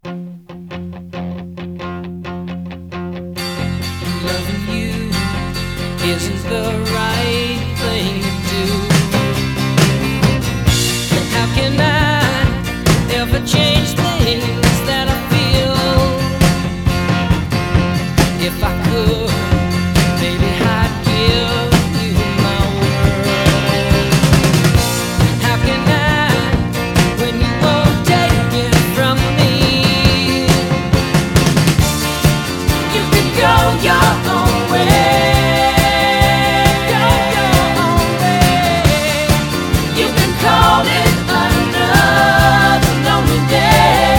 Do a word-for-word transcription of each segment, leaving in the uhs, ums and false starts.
Loving you isn't the right thing to do. And how can I ever change things that I feel? If I could, maybe I'd give you my world. How can I, when you won't take it from me? You can go your own way. Go your own way. You can call it another lonely day.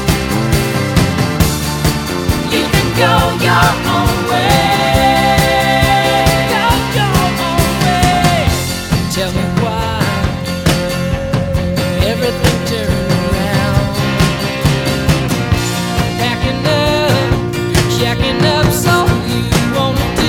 You can go your own way. Go your own way. Tell me why everything turned around. Packing up, jacking up, so you wanna do.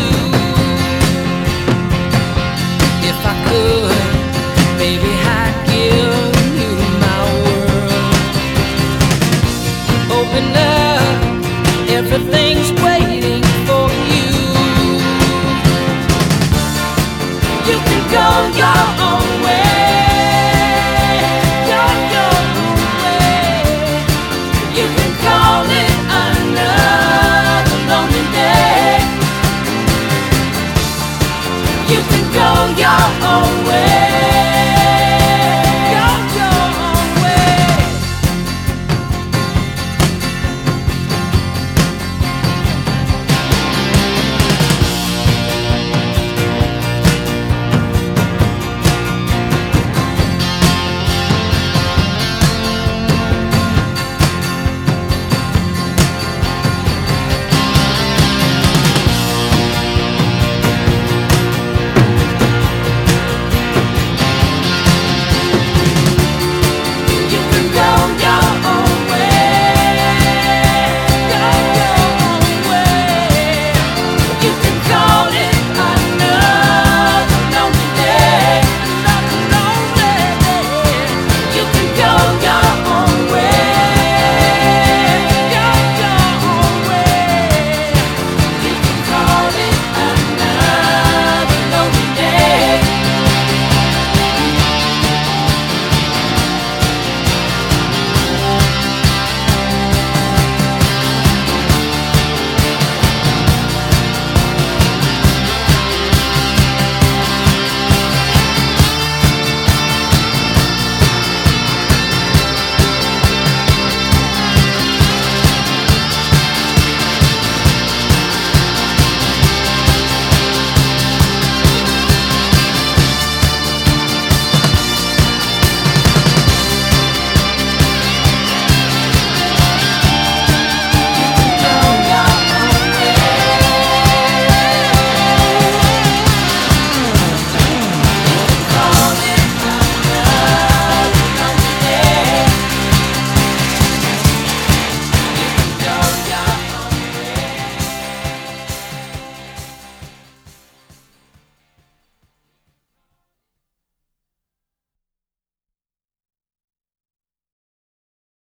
If I could, baby, I'd give you my world. Open up, everything's waiting.